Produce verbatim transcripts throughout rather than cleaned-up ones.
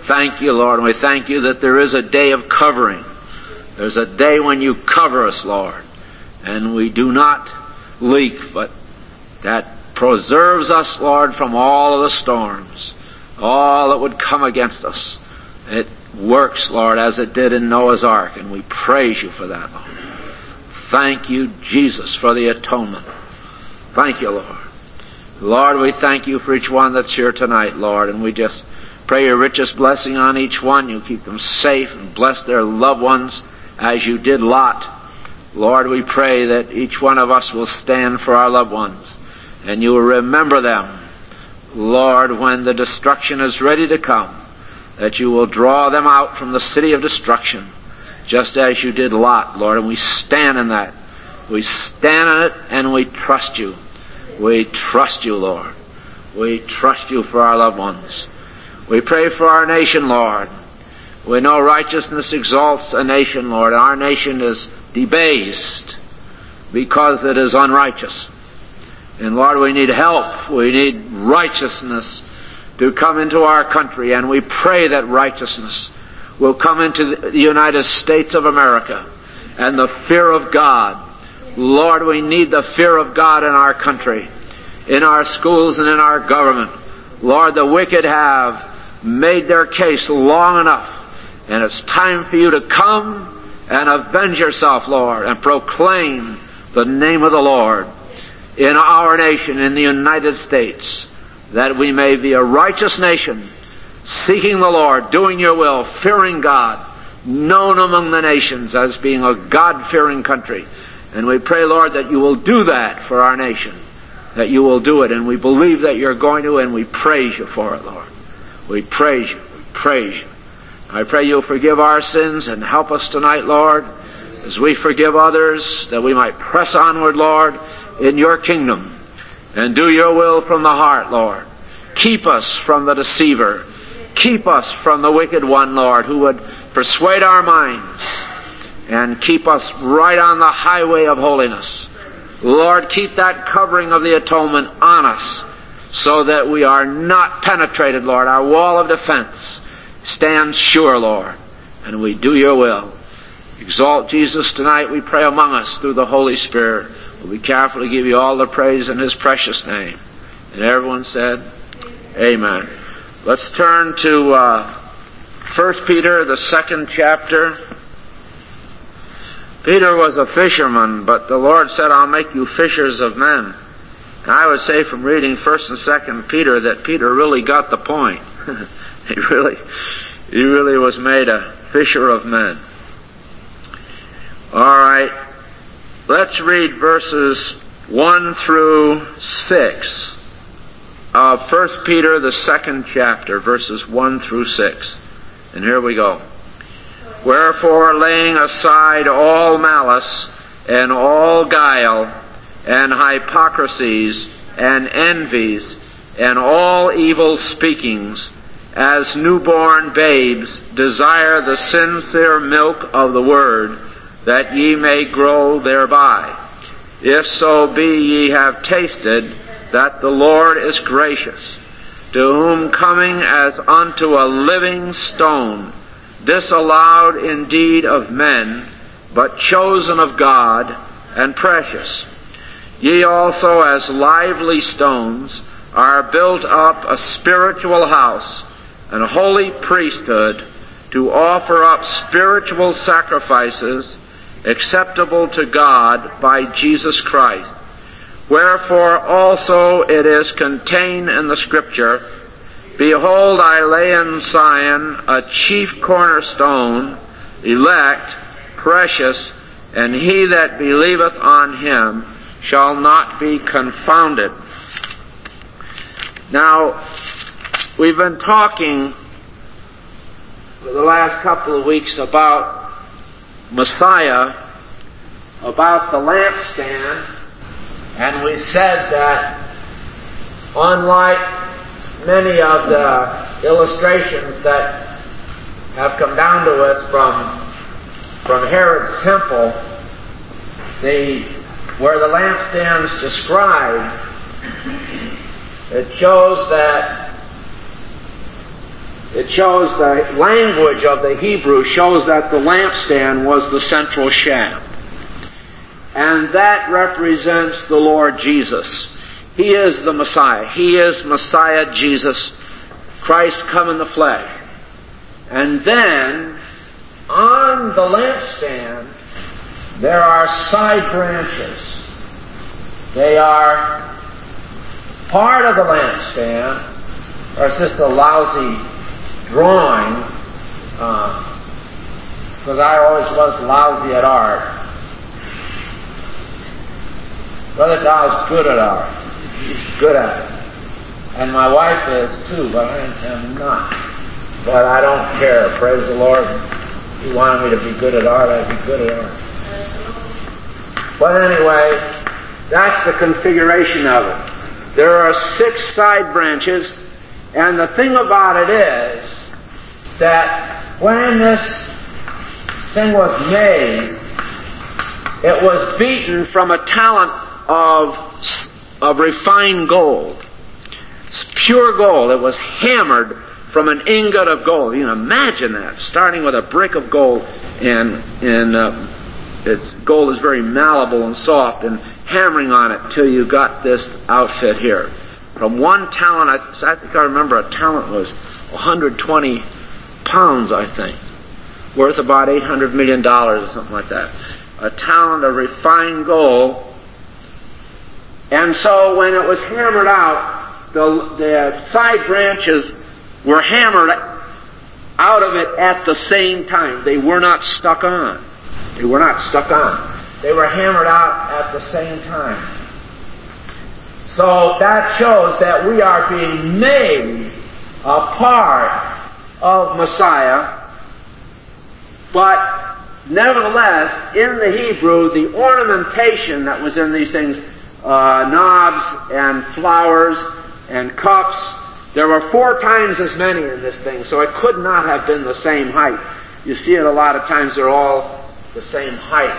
thank you, Lord, and we thank you that there is a day of covering. There's a day when you cover us, Lord, and we do not leak, but that preserves us, Lord, from all of the storms, all that would come against us. It works, Lord, as it did in Noah's Ark, and we praise you for that, Lord. Thank you, Jesus, for the atonement. Thank you, Lord. Lord, we thank you for each one that's here tonight, Lord, and we just pray your richest blessing on each one. You keep them safe and bless their loved ones as you did Lot. Lord, we pray that each one of us will stand for our loved ones, and you will remember them, Lord, when the destruction is ready to come, that you will draw them out from the city of destruction, just as you did Lot, Lord, and we stand in that. We stand in it, and we trust you. We trust you, Lord. We trust you for our loved ones. We pray for our nation, Lord. We know righteousness exalts a nation, Lord. Our nation is debased because it is unrighteous. And Lord, we need help. We need righteousness to come into our country, and we pray that righteousness will come into the United States of America, and the fear of God. Lord, we need the fear of God in our country, in our schools and in our government. Lord, the wicked have made their case long enough, and it's time for you to come and avenge yourself, Lord, and proclaim the name of the Lord in our nation, in the United States, that we may be a righteous nation, seeking the Lord, doing your will, fearing God, known among the nations as being a God-fearing country. And we pray, Lord, that you will do that for our nation, that you will do it, and we believe that you're going to, and we praise you for it, Lord. We praise you, we praise you. I pray you'll forgive our sins and help us tonight, Lord, as we forgive others, that we might press onward, Lord, in your kingdom, and do your will from the heart, Lord. Keep us from the deceiver. Keep us from the wicked one, Lord, who would persuade our minds, and keep us right on the highway of holiness. Lord, keep that covering of the atonement on us, so that we are not penetrated, Lord. Our wall of defense stands sure, Lord, and we do your will. Exalt Jesus tonight, we pray, among us through the Holy Spirit. We'll be careful to give you all the praise in his precious name. And everyone said, amen. Let's turn to uh, First Peter, the second chapter. Peter was a fisherman, but the Lord said, I'll make you fishers of men. And I would say from reading First and Second Peter that Peter really got the point. he really, he really was made a fisher of men. All right, let's read verses one through six of First Peter, the second chapter, verses one through six. And here we go. Wherefore, laying aside all malice and all guile and hypocrisies and envies and all evil speakings, as newborn babes desire the sincere milk of the word, that ye may grow thereby. If so be ye have tasted that the Lord is gracious, to whom coming as unto a living stone, disallowed indeed of men, but chosen of God, and precious, ye also as lively stones are built up a spiritual house, and a holy priesthood, to offer up spiritual sacrifices acceptable to God by Jesus Christ. Wherefore also it is contained in the Scripture, Behold, I lay in Zion a chief cornerstone, elect, precious, and he that believeth on him shall not be confounded. Now, we've been talking for the last couple of weeks about Messiah, about the lampstand, and we said that unlike many of the illustrations that have come down to us from from Herod's temple, the where the lampstand's described, it shows that it shows the language of the Hebrew shows that the lampstand was the central shaft. And that represents the Lord Jesus. He is the Messiah. He is Messiah Jesus, Christ come in the flesh. And then, on the lampstand, there are side branches. They are part of the lampstand, or it's just a lousy drawing, because uh, I always was lousy at art. Brother Dow's good at art. He's good at it. And my wife is too, but I am not. But I don't care. Praise the Lord. If He wanted me to be good at art, I'd be good at art. But anyway, that's the configuration of it. There are six side branches, and the thing about it is that when this thing was made, it was beaten from a talent of, of refined gold. It's pure gold. It was hammered from an ingot of gold. You can imagine that, starting with a brick of gold, and, and uh, it's, gold is very malleable and soft, and hammering on it till you got this outfit here. From one talent, I, I think I remember a talent was one hundred twenty pounds, I think, worth about eight hundred million dollars or something like that. A talent of refined gold. And so when it was hammered out, the, the side branches were hammered out of it at the same time. They were not stuck on. They were not stuck on. They were hammered out at the same time. So that shows that we are being made a part of Messiah, but nevertheless, in the Hebrew, the ornamentation that was in these things, uh, knobs and flowers and cups, there were four times as many in this thing, so it could not have been the same height. You see it a lot of times, they're all the same height,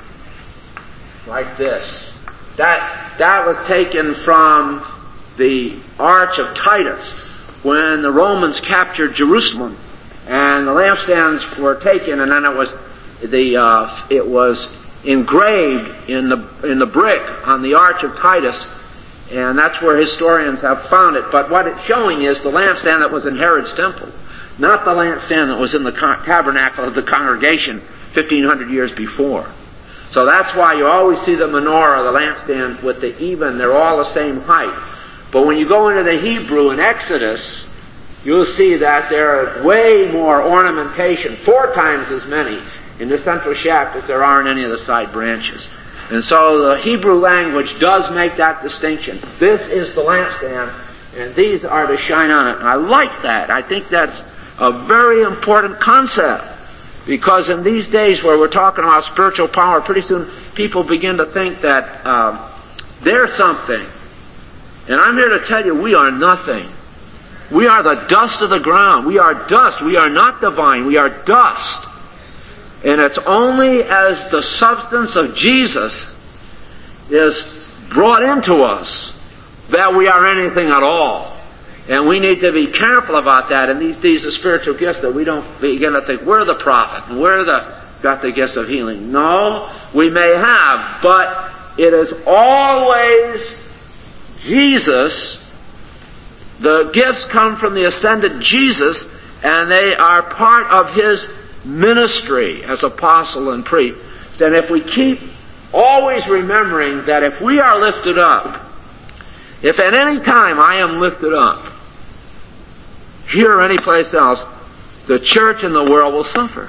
like this. That, that was taken from the Arch of Titus, when the Romans captured Jerusalem, and the lampstands were taken, and then it was the uh, it was engraved in the in the brick on the Arch of Titus, and that's where historians have found it. But what it's showing is the lampstand that was in Herod's temple, not the lampstand that was in the tabernacle of the congregation fifteen hundred years before. So that's why you always see the menorah, the lampstand, with the even, they're all the same height. But when you go into the Hebrew in Exodus, you'll see that there are way more ornamentation, four times as many in the central shaft as there are in any of the side branches. And so the Hebrew language does make that distinction. This is the lampstand, and these are to shine on it. And I like that. I think that's a very important concept. Because in these days where we're talking about spiritual power, pretty soon people begin to think that uh, they're something. And I'm here to tell you, we are nothing. We are the dust of the ground. We are dust. We are not divine. We are dust. And it's only as the substance of Jesus is brought into us that we are anything at all. And we need to be careful about that. And these, these are spiritual gifts that we don't begin to think, we're the prophet, and we're the, got the gifts of healing. No, we may have, but it is always Jesus. The gifts come from the ascended Jesus, and they are part of His ministry as apostle and priest. And if we keep always remembering that if we are lifted up, if at any time I am lifted up, here or any place else, the church and the world will suffer.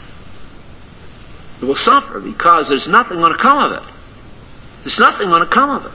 It will suffer because there's nothing going to come of it. There's nothing going to come of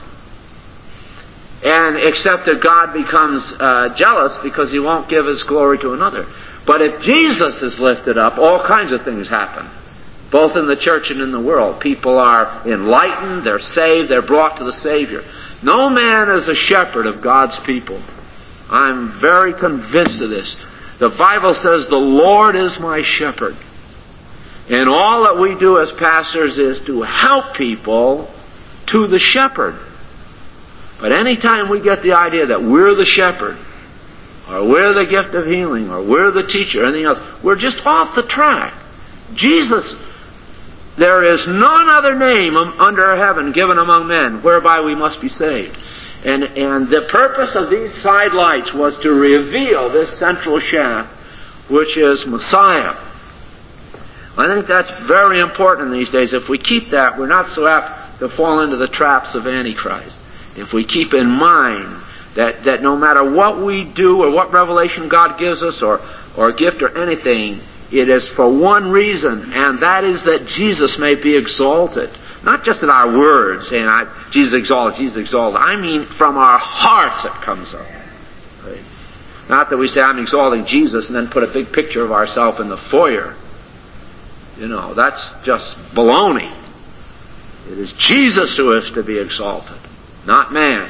it. And except that God becomes uh, jealous because He won't give His glory to another. But if Jesus is lifted up, all kinds of things happen. Both in the church and in the world. People are enlightened, they're saved, they're brought to the Savior. No man is a shepherd of God's people. I'm very convinced of this. The Bible says, the Lord is my shepherd. And all that we do as pastors is to help people to the shepherd. But any time we get the idea that we're the shepherd, or we're the gift of healing, or we're the teacher, or anything else. We're just off the track. Jesus, there is none other name under heaven given among men whereby we must be saved. And, and the purpose of these side lights was to reveal this central shaft, which is Messiah. I think that's very important these days. If we keep that, we're not so apt to fall into the traps of Antichrist. If we keep in mind that, that no matter what we do or what revelation God gives us or, or gift or anything, it is for one reason, and that is that Jesus may be exalted. Not just in our words, saying, I, Jesus exalted, Jesus exalted. I mean from our hearts it comes up. Right? Not that we say, I'm exalting Jesus, and then put a big picture of ourselves in the foyer. You know, that's just baloney. It is Jesus who is to be exalted, not man.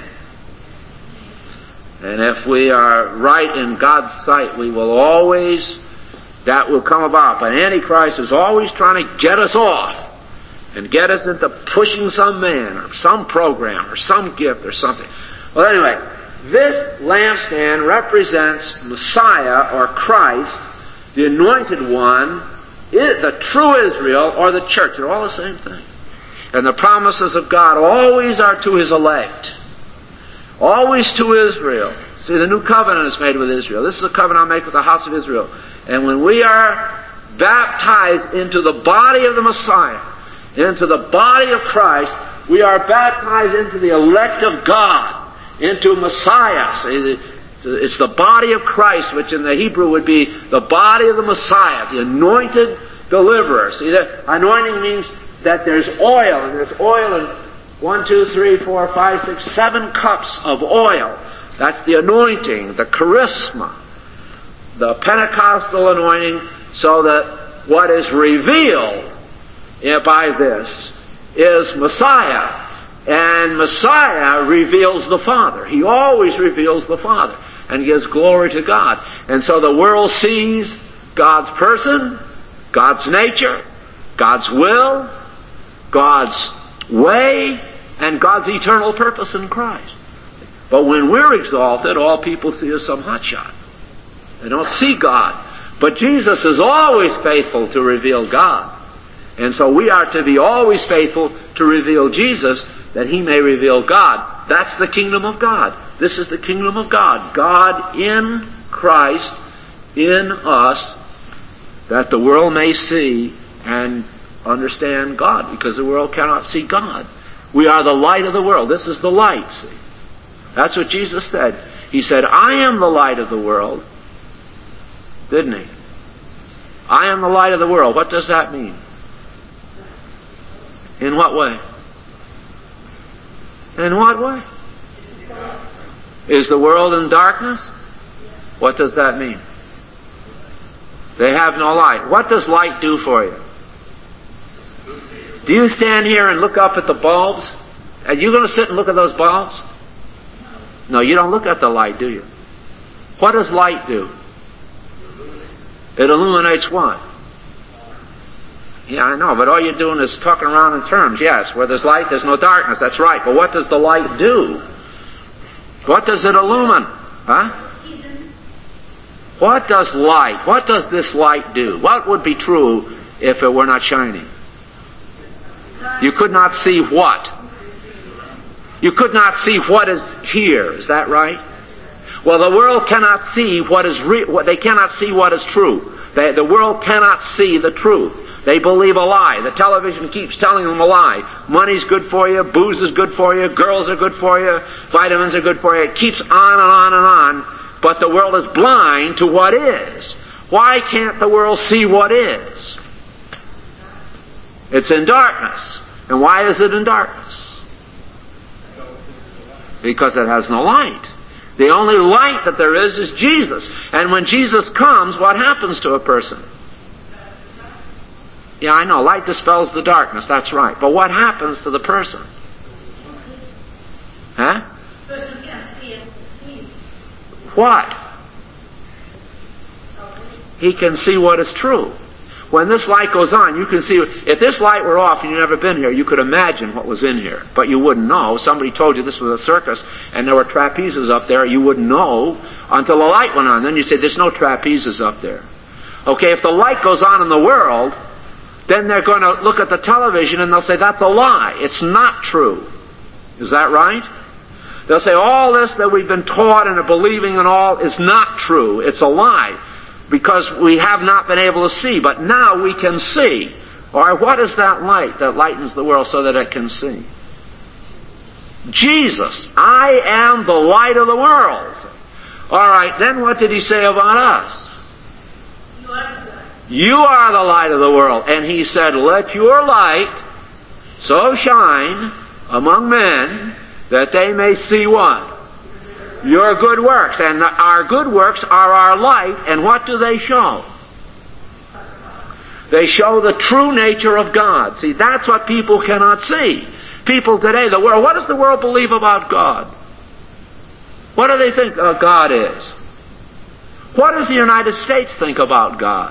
And if we are right in God's sight, we will always, that will come about. But Antichrist is always trying to get us off and get us into pushing some man or some program or some gift or something. Well, anyway, this lampstand represents Messiah or Christ, the anointed one, the true Israel, or the church. They're all the same thing. And the promises of God always are to His elect. Always to Israel. See, the new covenant is made with Israel. This is a covenant I'll make with the house of Israel. And when we are baptized into the body of the Messiah, into the body of Christ, we are baptized into the elect of God, into Messiah. See, it's the body of Christ, which in the Hebrew would be the body of the Messiah, the anointed deliverer. See, the anointing means that there's oil, and there's oil in one, two, three, four, five, six, seven cups of oil. That's the anointing, the charisma, the Pentecostal anointing, so that what is revealed by this is Messiah. And Messiah reveals the Father. He always reveals the Father and gives glory to God. And so the world sees God's person, God's nature, God's will, God's way, and God's eternal purpose in Christ. But when we're exalted, all people see is some hotshot. They don't see God. But Jesus is always faithful to reveal God. And so we are to be always faithful to reveal Jesus, that He may reveal God. That's the kingdom of God. This is the kingdom of God. God in Christ, in us, that the world may see and understand God, because the world cannot see God. We are the light of the world. This is the light, see. That's what Jesus said. He said, I am the light of the world. Didn't He? I am the light of the world. What does that mean? In what way? In what way? Is the world in darkness? What does that mean? They have no light. What does light do for you? Do you stand here and look up at the bulbs? Are you going to sit and look at those bulbs? No, you don't look at the light, do you? What does light do? It illuminates what? Yeah, I know, but all you're doing is talking around in terms. Yes, where there's light, there's no darkness. That's right. But what does the light do? What does it illumine? Huh? What does light, what does this light do? What would be true if it were not shining? You could not see what? You could not see what is here. Is that right? Well, the world cannot see what is real. They cannot see what is true. They, the world cannot see the truth. They believe a lie. The television keeps telling them a lie. Money's good for you. Booze is good for you. Girls are good for you. Vitamins are good for you. It keeps on and on and on. But the world is blind to what is. Why can't the world see what is? It's in darkness. And why is it in darkness? Because it has no light. The only light that there is is Jesus. And when Jesus comes, what happens to a person? Yeah, I know. Light dispels the darkness. That's right. But what happens to the person? Huh? What? He can see what is true. When this light goes on, you can see, if this light were off and you'd never been here, you could imagine what was in here. But you wouldn't know. Somebody told you this was a circus and there were trapezes up there. You wouldn't know until the light went on. Then you say, there's no trapezes up there. Okay, if the light goes on in the world, then they're going to look at the television and they'll say, that's a lie. It's not true. Is that right? They'll say, all this that we've been taught and are believing and all is not true. It's a lie. Because we have not been able to see, but now we can see. Or what is that light that lightens the world so that it can see? Jesus. I am the light of the world. All right, then what did he say about us? You are the light of the world. And he said, let your light so shine among men that they may see what? Your good works. And our good works are our light. And what do they show? They show the true nature of God. See, that's what people cannot see. People today, the world, what does the world believe about God? What do they think uh, God is? What does the United States think about God?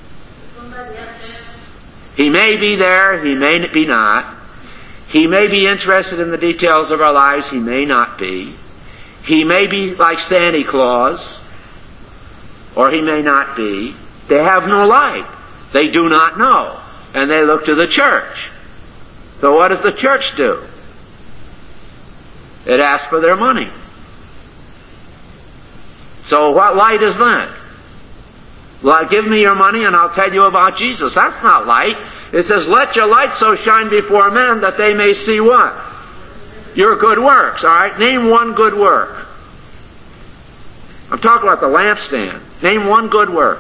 He may be there, he may be not. He may be interested in the details of our lives, he may not be. He may be like Santa Claus, or he may not be. They have no light. They do not know. And they look to the church. So what does the church do? It asks for their money. So what light is that? Well, give me your money and I'll tell you about Jesus. That's not light. It says, let your light so shine before men that they may see what? Your good works. All right, name one good work. I'm talking about the lampstand. Name one good work.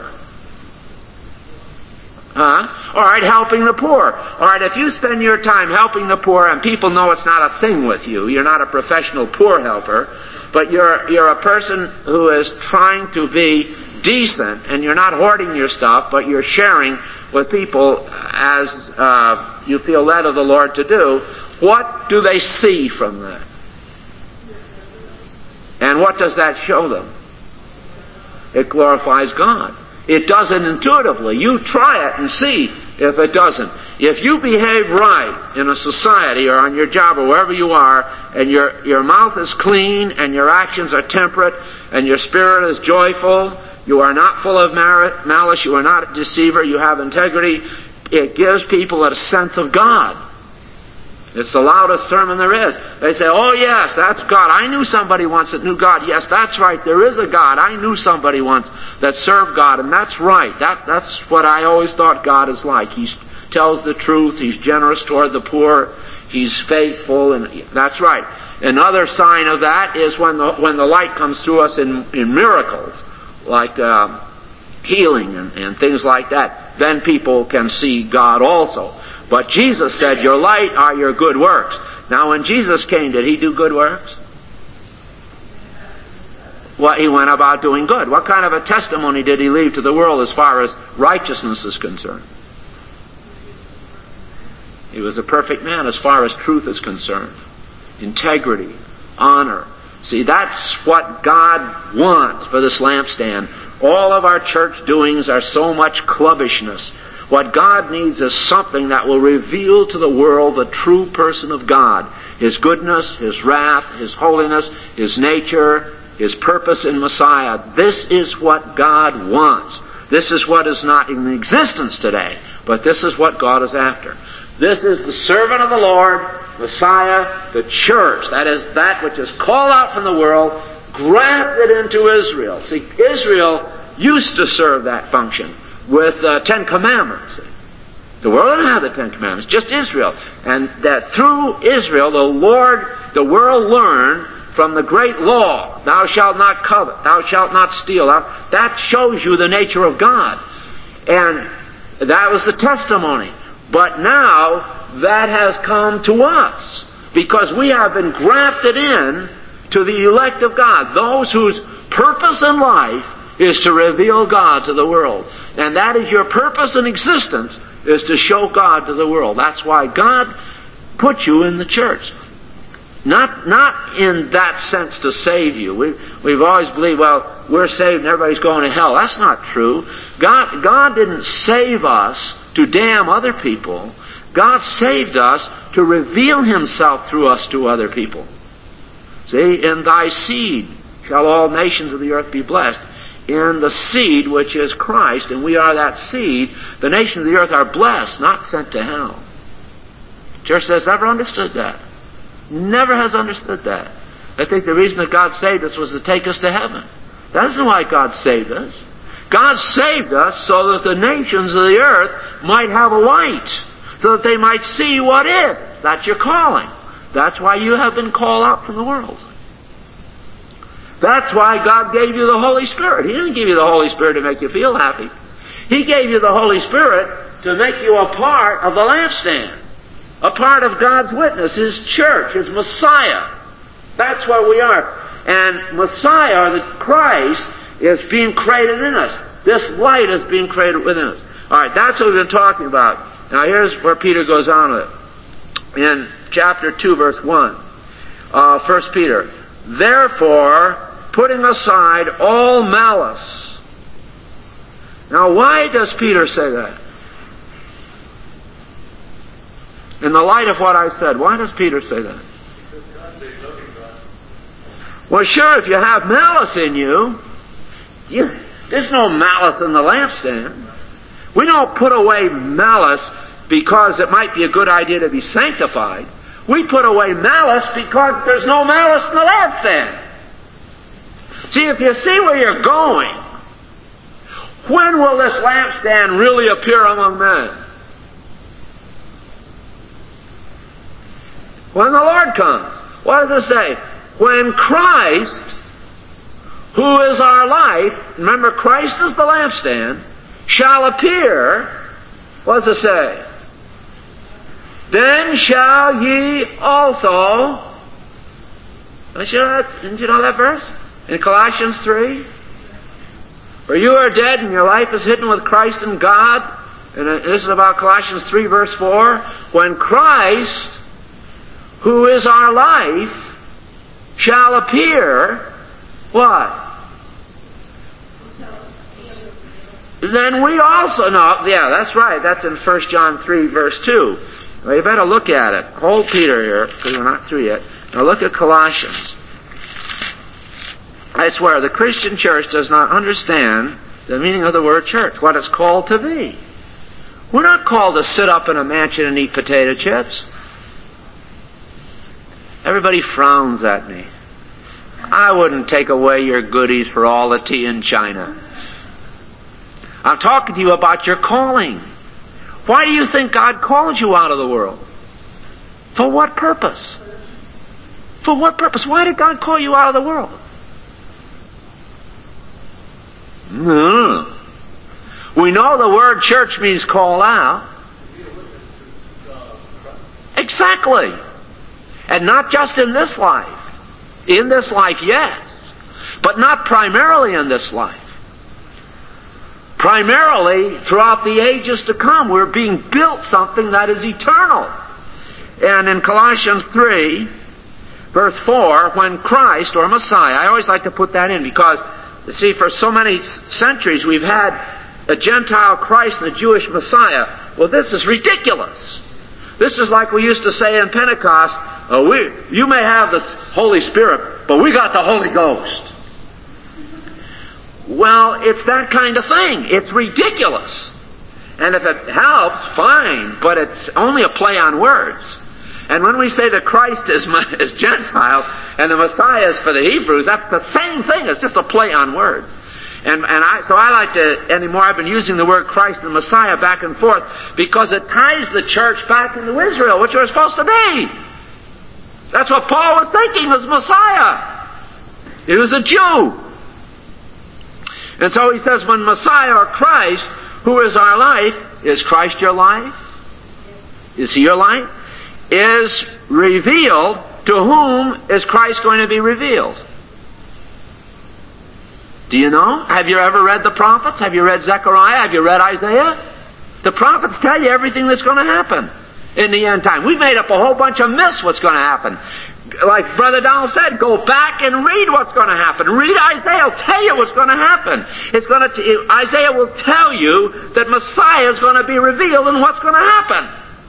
Huh? All right, helping the poor. All right, if you spend your time helping the poor and people know it's not a thing with you, you're not a professional poor helper, but you're you're a person who is trying to be decent and you're not hoarding your stuff, but you're sharing with people as uh, you feel led of the Lord to do, what do they see from that? And what does that show them? It glorifies God. It doesn't intuitively. You try it and see if it doesn't. If you behave right in a society or on your job or wherever you are, and your, your mouth is clean and your actions are temperate and your spirit is joyful, you are not full of malice, you are not a deceiver, you have integrity, it gives people a sense of God. It's the loudest sermon there is. They say, oh yes, that's God. I knew somebody once that knew God. Yes, that's right. There is a God. I knew somebody once that served God, and that's right. That, that's what I always thought God is like. He tells the truth. He's generous toward the poor. He's faithful, and that's right. Another sign of that is when the, when the light comes through us in, in miracles, like uh, healing and, and things like that. Then people can see God also. But Jesus said, your light are your good works. Now when Jesus came, did he do good works? Well, he went about doing good. What kind of a testimony did he leave to the world as far as righteousness is concerned? He was a perfect man as far as truth is concerned. Integrity, honor. See, that's what God wants for this lampstand. All of our church doings are so much clubbishness. What God needs is something that will reveal to the world the true person of God. His goodness, His wrath, His holiness, His nature, His purpose in Messiah. This is what God wants. This is what is not in existence today, but this is what God is after. This is the servant of the Lord, Messiah, the church. That is that which is called out from the world, grafted into Israel. See, Israel used to serve that function with uh, Ten Commandments. The world didn't have the Ten Commandments, just Israel. And that through Israel, the Lord, the world learned from the great law, thou shalt not covet, thou shalt not steal. That shows you the nature of God. And that was the testimony. But now, that has come to us, because we have been grafted in to the elect of God, those whose purpose in life is to reveal God to the world. And that is your purpose in existence, is to show God to the world. That's why God put you in the church. Not, not in that sense to save you. We, we've always believed, well, we're saved and everybody's going to hell. That's not true. God, God didn't save us to damn other people. God saved us to reveal Himself through us to other people. See, in thy seed shall all nations of the earth be blessed. In the seed which is Christ, and we are that seed, the nations of the earth are blessed, not sent to hell. The church has never understood that. Never has understood that. I think the reason that God saved us was to take us to heaven. That isn't why God saved us. God saved us so that the nations of the earth might have a light, so that they might see what is. That's your calling. That's why you have been called out from the world. That's why God gave you the Holy Spirit. He didn't give you the Holy Spirit to make you feel happy. He gave you the Holy Spirit to make you a part of the lampstand. A part of God's witness, His church, His Messiah. That's what we are. And Messiah, or the Christ, is being created in us. This light is being created within us. Alright, that's what we've been talking about. Now here's where Peter goes on with it. In chapter two, verse one. Uh, First Peter. Therefore, putting aside all malice. Now why does Peter say that? In the light of what I said, why does Peter say that? Well, sure, if you have malice in you, you there's no malice in the lampstand. We don't put away malice because it might be a good idea to be sanctified. We put away malice because there's no malice in the lampstand. See, if you see where you're going, when will this lampstand really appear among men? When the Lord comes. What does it say? When Christ, who is our life, remember Christ is the lampstand, shall appear, what does it say? Then shall ye also, didn't you know that, didn't you know that verse? In Colossians three? For you are dead and your life is hidden with Christ in God. And this is about Colossians three verse four. When Christ, who is our life, shall appear, what? Then we also, no, yeah, that's right, that's in First John three verse two. Well, you better look at it. Hold Peter here, because we're not through yet. Now look at Colossians. I swear, the Christian church does not understand the meaning of the word church, what it's called to be. We're not called to sit up in a mansion and eat potato chips. Everybody frowns at me. I wouldn't take away your goodies for all the tea in China. I'm talking to you about your calling. Why do you think God called you out of the world? For what purpose? For what purpose? Why did God call you out of the world? No. We know the word church means call out. Exactly. And not just in this life. In this life, yes. But not primarily in this life. Primarily, throughout the ages to come, we're being built something that is eternal. And in Colossians three, verse four, when Christ, or Messiah, I always like to put that in because, you see, for so many centuries we've had a Gentile Christ and a Jewish Messiah. Well, this is ridiculous. This is like we used to say in Pentecost, oh, we, you may have the Holy Spirit, but we got the Holy Ghost. Well, it's that kind of thing. It's ridiculous. And if it helps, fine, but it's only a play on words. And when we say that Christ is, is Gentile and the Messiah is for the Hebrews, that's the same thing. It's just a play on words. And, and I, so I like to, anymore, I've been using the word Christ and Messiah back and forth because it ties the church back into Israel, which we're supposed to be. That's what Paul was thinking, was Messiah. He was a Jew. And so he says, when Messiah or Christ, who is our life, is Christ your life? Is He your life? Is revealed, to whom is Christ going to be revealed? Do you know? Have you ever read the prophets? Have you read Zechariah? Have you read Isaiah? The prophets tell you everything that's going to happen in the end time. We've made up a whole bunch of myths what's going to happen. Like Brother Donald said, go back and read what's going to happen. Read Isaiah. It'll tell you what's going to happen. It's going to, Isaiah will tell you that Messiah is going to be revealed and what's going to happen.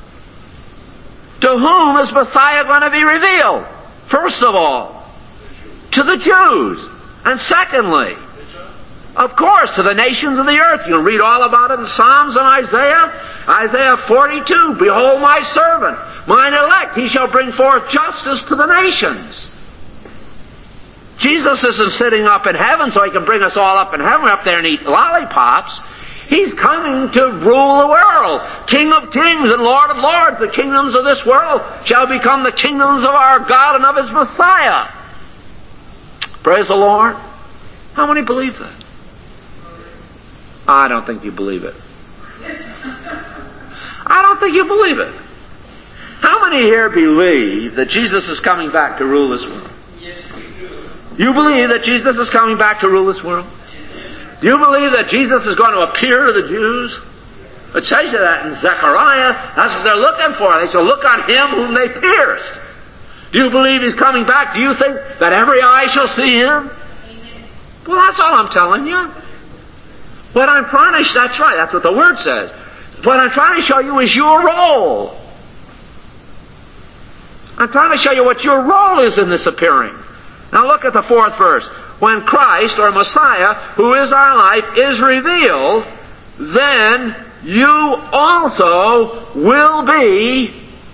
To whom is Messiah going to be revealed? First of all, to the Jews. And secondly, of course, to the nations of the earth. You'll read all about it in Psalms and Isaiah. Isaiah forty-two, behold my servant, mine elect, he shall bring forth justice to the nations. Jesus isn't sitting up in heaven so he can bring us all up in heaven, up there and eat lollipops. He's coming to rule the world. King of kings and Lord of lords. The kingdoms of this world shall become the kingdoms of our God and of His Messiah. Praise the Lord. How many believe that? I don't think you believe it. I don't think you believe it. How many here believe that Jesus is coming back to rule this world? Yes, we do. You believe that Jesus is coming back to rule this world? Do you believe that Jesus is going to appear to the Jews? It tells you that in Zechariah. That's what they're looking for. They shall look on Him whom they pierced. Do you believe He's coming back? Do you think that every eye shall see Him? Well, that's all I'm telling you. What I'm trying to, that's right, that's what the Word says. What I'm trying to show you is your role. I'm trying to show you what your role is in this appearing. Now look at the fourth verse. When Christ, or Messiah, who is our life, is revealed, then you also will be,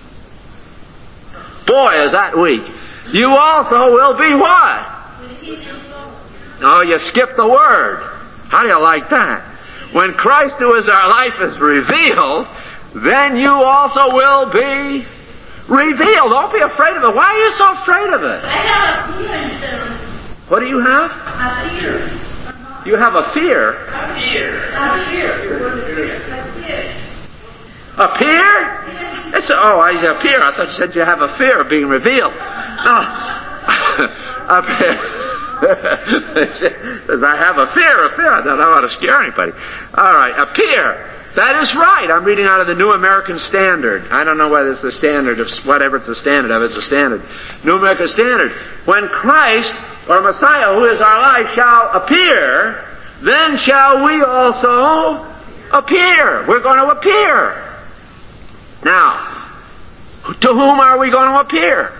boy is that weak, you also will be what? Oh, you skipped the word. How do you like that? When Christ, who is our life, is revealed, then you also will be revealed. Don't be afraid of it. Why are you so afraid of it? I have a fear instead of What do you have? a fear. You have a fear. A fear. A fear. A fear. A fear? It's a, oh, I a fear. I thought you said you have a fear of being revealed. No. A fear. I have a fear, a fear. I don't want to scare anybody. All right, appear. That is right. I'm reading out of the New American Standard. I don't know whether it's the standard of whatever it's the standard of. It's a standard. New American Standard. When Christ, or Messiah, who is our life, shall appear, then shall we also appear. We're going to appear. Now, to whom are we going to appear?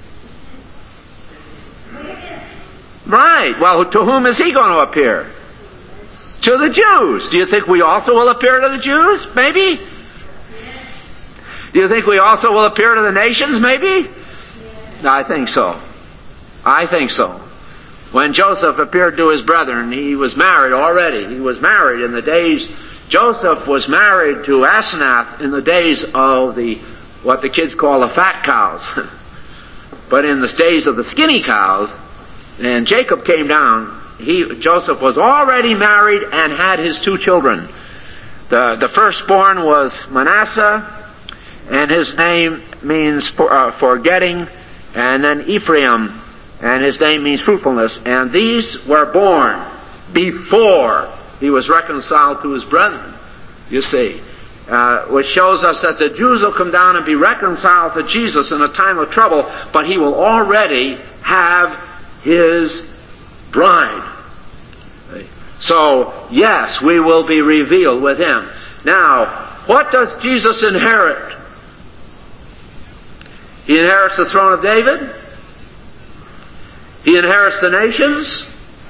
Right. Well, to whom is He going to appear? To the Jews. Do you think we also will appear to the Jews? Maybe? Yes. Do you think we also will appear to the nations? Maybe? Yes. I think so. I think so. When Joseph appeared to his brethren, he was married already. He was married in the days, Joseph was married to Asenath in the days of the, what the kids call the fat cows. But in the days of the skinny cows, and Jacob came down, he, Joseph was already married and had his two children. The, the firstborn was Manasseh, and his name means for, uh, forgetting, and then Ephraim, and his name means fruitfulness. And these were born before he was reconciled to his brethren, you see. Uh, which shows us that the Jews will come down and be reconciled to Jesus in a time of trouble, but He will already have His bride. So, yes, we will be revealed with Him. Now, what does Jesus inherit? He inherits the throne of David. He inherits the nations.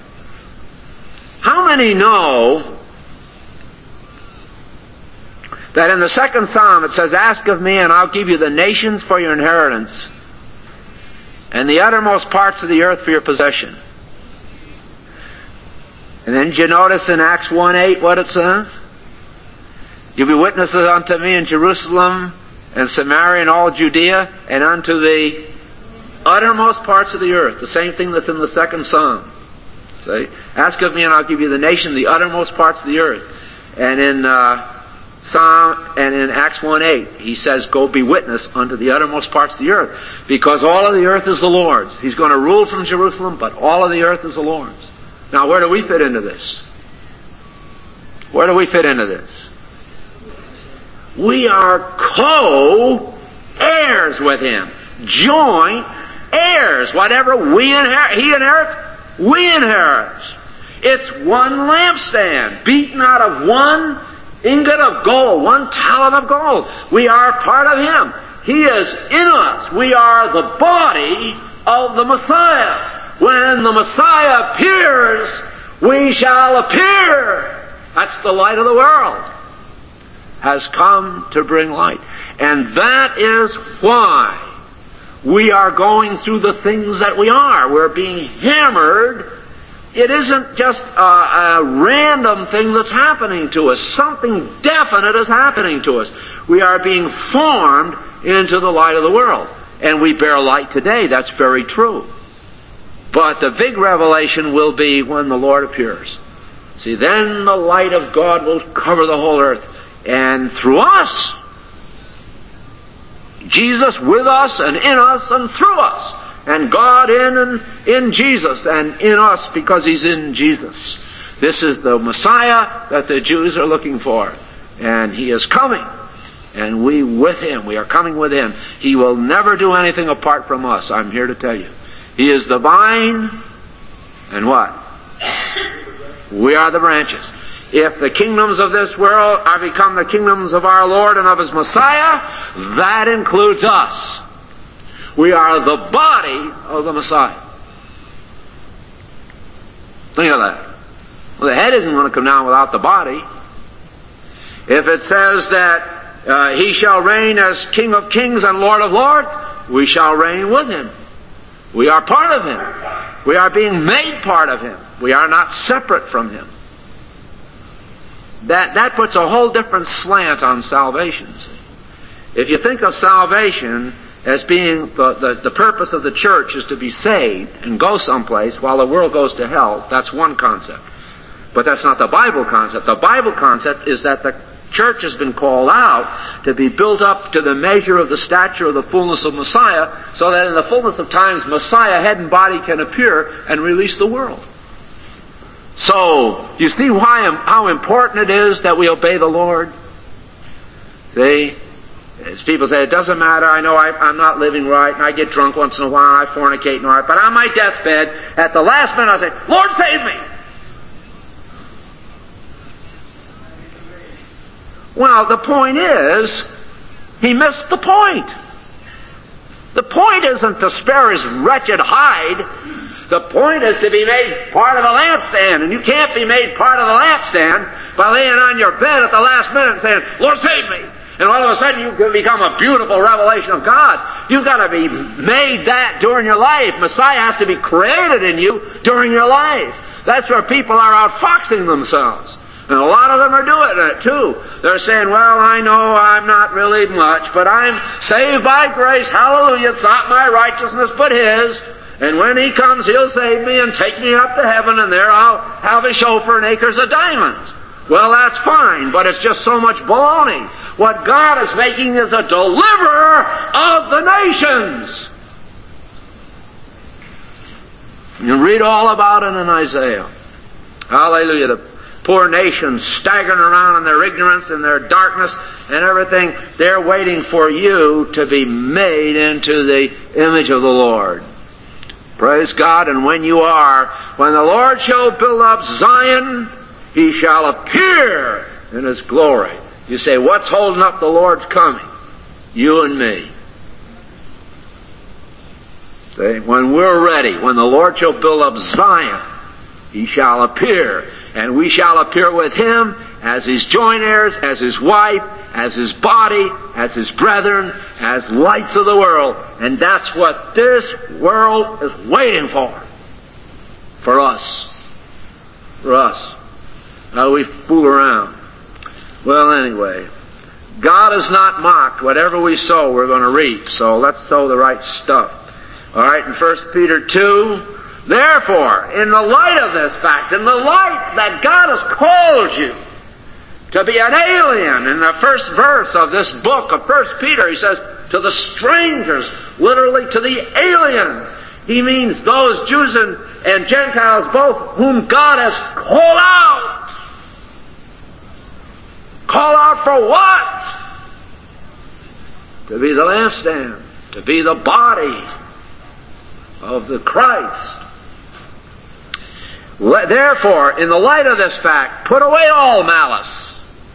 How many know that in the second Psalm it says, ask of me and I'll give you the nations for your inheritance, and the uttermost parts of the earth for your possession? And then did you notice in Acts one eight what it says? You'll be witnesses unto me in Jerusalem and Samaria and all Judea and unto the uttermost parts of the earth. The same thing that's in the second Psalm. See? Ask of me and I'll give you the nation, the uttermost parts of the earth. And in uh, Psalm and in Acts one eight, he says, go be witness unto the uttermost parts of the earth. Because all of the earth is the Lord's. He's going to rule from Jerusalem, but all of the earth is the Lord's. Now, where do we fit into this? Where do we fit into this? We are co-heirs with Him. Joint heirs. Whatever we inherit, he inherits, we inherit. It's one lampstand, beaten out of one ingot of gold, one talent of gold. We are part of him. He is in us. We are the body of the Messiah. When the Messiah appears, we shall appear. That's the light of the world. Has come to bring light. And that is why we are going through the things that we are. We're being hammered. It isn't just a, a random thing that's happening to us. Something definite is happening to us. We are being formed into the light of the world. And we bear light today. That's very true. But the big revelation will be when the Lord appears. See, then the light of God will cover the whole earth. And through us, Jesus with us and in us and through us. And God in and in Jesus and in us because He's in Jesus. This is the Messiah that the Jews are looking for. And He is coming. And we with Him. We are coming with Him. He will never do anything apart from us. I'm here to tell you. He is the vine. And what? We are the branches. If the kingdoms of this world are become the kingdoms of our Lord and of His Messiah, that includes us. We are the body of the Messiah. Think of that. Well, the head isn't going to come down without the body. If it says that uh, He shall reign as King of kings and Lord of lords, we shall reign with Him. We are part of Him. We are being made part of Him. We are not separate from Him. That, that puts a whole different slant on salvation. If you think of salvation as being the, the, the purpose of the church is to be saved and go someplace while the world goes to hell, that's one concept. But that's not the Bible concept. The Bible concept is that the church has been called out to be built up to the measure of the stature of the fullness of Messiah, so that in the fullness of times Messiah, head and body, can appear and release the world. So, you see why, how important it is that we obey the Lord? See? As people say, it doesn't matter, I know I, I'm not living right, and I get drunk once in a while, I fornicate and all right, but on my deathbed, at the last minute I say, Lord, save me! Well, the point is, he missed the point. The point isn't to spare his wretched hide. The point is to be made part of the lampstand. And you can't be made part of the lampstand by laying on your bed at the last minute and saying, Lord, save me. And all of a sudden you can become a beautiful revelation of God. You've got to be made that during your life. Messiah has to be created in you during your life. That's where people are outfoxing themselves. And a lot of them are doing it too. They're saying, well, I know I'm not really much, but I'm saved by grace. Hallelujah. It's not my righteousness, but His. And when He comes, He'll save me and take me up to heaven, and there I'll have a chauffeur and acres of diamonds. Well, that's fine, but it's just so much baloney. What God is making is a deliverer of the nations. You read all about it in Isaiah. Hallelujah. The poor nations staggering around in their ignorance and their darkness and everything. They're waiting for you to be made into the image of the Lord. Praise God. And when you are, when the Lord shall build up Zion, He shall appear in His glory. You say, what's holding up the Lord's coming? You and me. See, when we're ready, when the Lord shall build up Zion, He shall appear. And we shall appear with Him as His joint heirs, as His wife, as His body, as His brethren, as lights of the world. And that's what this world is waiting for. For us. For us. Now we fool around. Well, anyway, God is not mocked. Whatever we sow, we're going to reap. So let's sow the right stuff. All right, in First Peter two, therefore, in the light of this fact, in the light that God has called you to be an alien, in the first verse of this book of First Peter, he says, to the strangers, literally to the aliens. He means those Jews and, and Gentiles both, whom God has called out. Call out for what? To be the lampstand, to be the body of the Christ. Therefore, in the light of this fact, put away all malice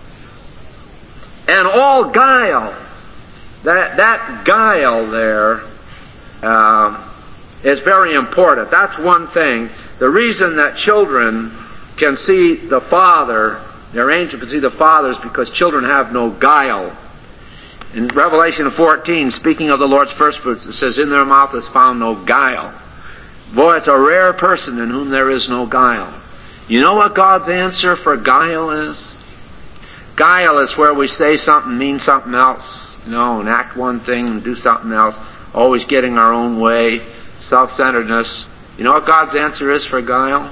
and all guile. That, that guile there uh, is very important. That's one thing. The reason that children can see the Father, their angel can see the Father, is because children have no guile. In Revelation fourteen, speaking of the Lord's first fruits, it says, in their mouth is found no guile. Boy, it's a rare person in whom there is no guile. You know what God's answer for guile is? Guile is where we say something, mean something else, you know, and act one thing and do something else, always getting our own way, self-centeredness. You know what God's answer is for guile?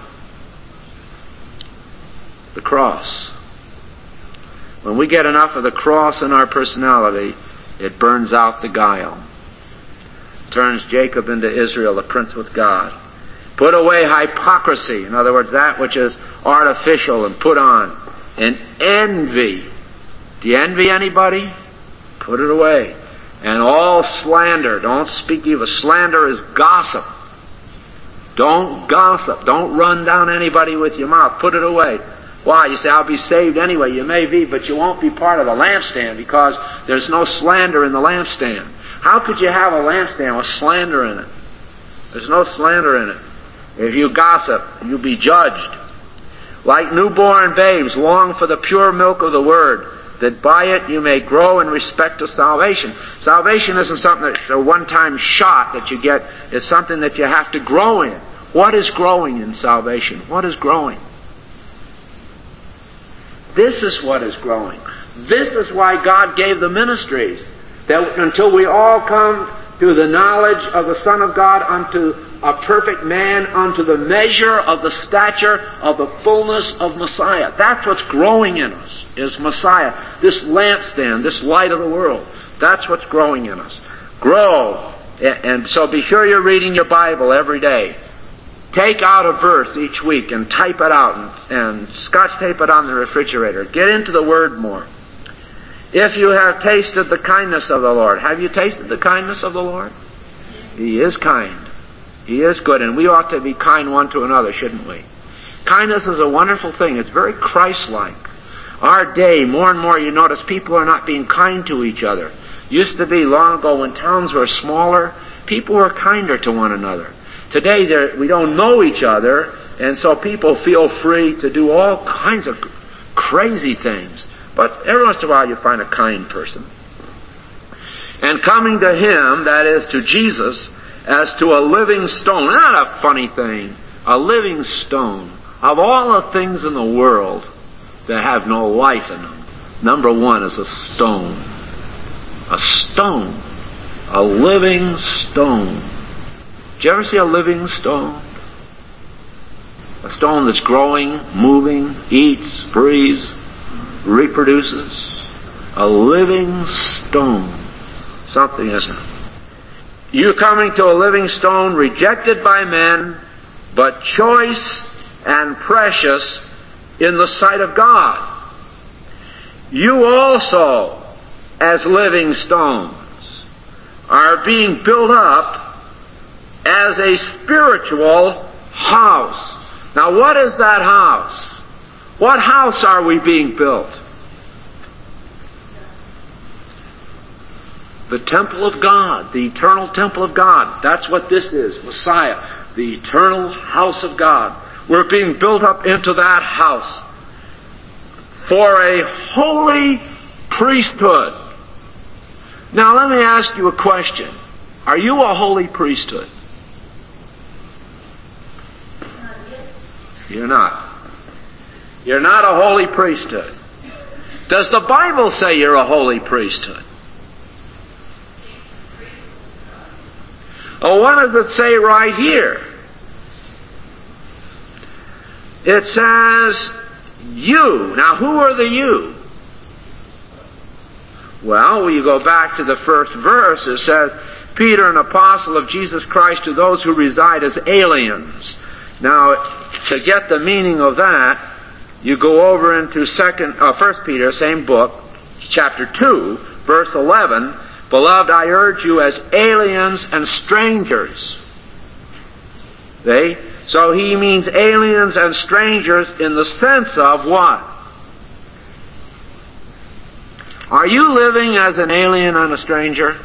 The cross. When we get enough of the cross in our personality, it burns out the guile. Turns Jacob into Israel, the prince with God. Put away hypocrisy, in other words, that which is artificial and put on. And envy. Do you envy anybody? Put it away. And all slander. Don't speak evil. Slander is gossip. Don't gossip. Don't run down anybody with your mouth. Put it away. Why? You say, I'll be saved anyway. You may be, but you won't be part of the lampstand because there's no slander in the lampstand. How could you have a lampstand with slander in it? There's no slander in it. If you gossip, you'll be judged. Like newborn babes, long for the pure milk of the Word, that by it you may grow in respect to salvation. Salvation isn't something that's a one-time shot that you get. It's something that you have to grow in. What is growing in salvation? What is growing? This is what is growing. This is why God gave the ministries. That until we all come to the knowledge of the Son of God, unto a perfect man, unto the measure of the stature of the fullness of Messiah. That's what's growing in us, is Messiah. This lampstand, this light of the world. That's what's growing in us. Grow. And so be sure you're reading your Bible every day. Take out a verse each week and type it out and, and scotch tape it on the refrigerator. Get into the Word more. If you have tasted the kindness of the Lord. Have you tasted the kindness of the Lord? He is kind. He is good, and we ought to be kind one to another, shouldn't we? Kindness is a wonderful thing. It's very Christ-like. Our day, more and more, you notice people are not being kind to each other. Used to be long ago when towns were smaller, people were kinder to one another. Today, we don't know each other, and so people feel free to do all kinds of crazy things. But every once in a while you find a kind person. And coming to Him, that is to Jesus, as to a living stone. Not a funny thing. A living stone. Of all the things in the world that have no life in them, number one is a stone. A stone. A living stone. Did you ever see a living stone? A stone that's growing, moving, eats, breathes, reproduces. A living stone. Something, isn't it? You coming to a living stone, rejected by men, but choice and precious in the sight of God. You also, as living stones, are being built up as a spiritual house. Now, what is that house? What house are we being built? The temple of God, the eternal temple of God. That's what this is, Messiah, the eternal house of God. We're being built up into that house for a holy priesthood. Now let me ask you a question. Are you a holy priesthood? You're not. You're not a holy priesthood. Does the Bible say you're a holy priesthood? Oh, what does it say right here? It says, you. Now, who are the you? Well, when you go back to the first verse, it says, Peter, an apostle of Jesus Christ, to those who reside as aliens. Now, to get the meaning of that, you go over into second, uh, First Peter, same book, chapter two, verse eleven. Beloved, I urge you as aliens and strangers. See? So he means aliens and strangers in the sense of what? Are you living as an alien and a stranger?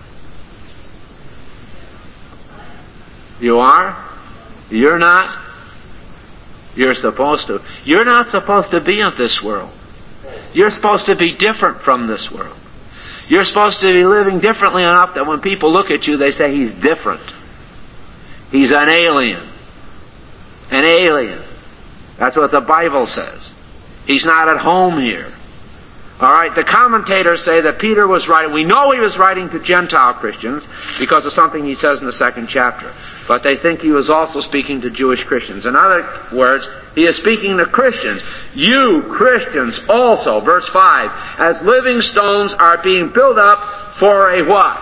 You are? You're not? You're supposed to. You're not supposed to be of this world. You're supposed to be different from this world. You're supposed to be living differently enough that when people look at you, they say he's different. He's an alien. An alien. That's what the Bible says. He's not at home here. All right, the commentators say that Peter was writing, we know he was writing to Gentile Christians because of something he says in the second chapter. But they think he was also speaking to Jewish Christians. In other words, he is speaking to Christians. You, Christians, also, verse five, as living stones are being built up for a what?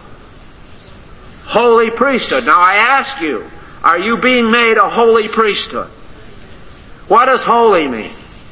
Holy priesthood. Now I ask you, are you being made a holy priesthood? What does holy mean?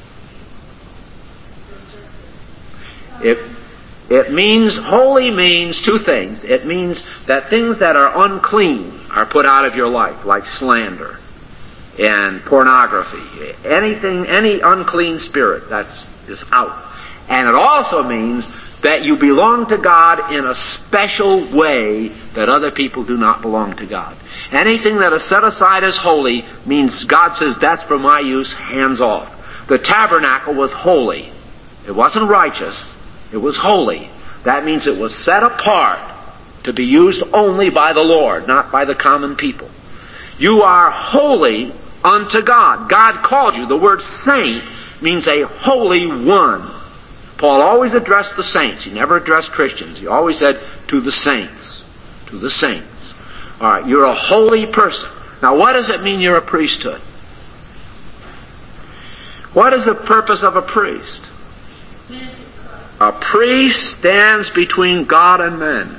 It, it means, holy means two things. It means that things that are unclean are put out of your life, like slander and pornography. Anything, any unclean spirit, that's is out. And it also means that you belong to God in a special way that other people do not belong to God. Anything that is set aside as holy means God says, that's for my use, hands off. The tabernacle was holy. It wasn't righteous. It was holy. That means it was set apart to be used only by the Lord, not by the common people. You are holy unto God. God called you. The word saint means a holy one. Paul always addressed the saints. He never addressed Christians. He always said, to the saints. To the saints. All right, you're a holy person. Now what does it mean you're a priesthood? What is the purpose of a priest? A priest stands between God and men.